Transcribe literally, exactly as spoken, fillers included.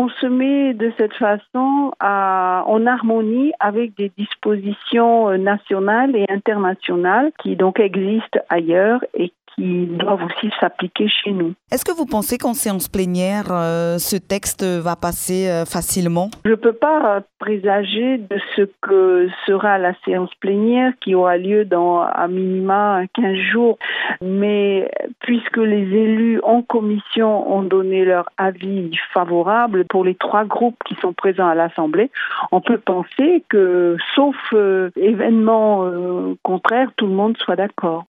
on se met de cette façon à, en harmonie avec des dispositions nationales et internationales qui donc existent ailleurs et qui doivent aussi s'appliquer chez nous. Est-ce que vous pensez qu'en séance plénière, euh, ce texte va passer euh, facilement ? Je ne peux pas présager de ce que sera la séance plénière qui aura lieu dans à minima quinze jours. Mais puisque les élus en commission ont donné leur avis favorable pour les trois groupes qui sont présents à l'Assemblée, on peut penser que, sauf euh, événement euh, contraire, tout le monde soit d'accord.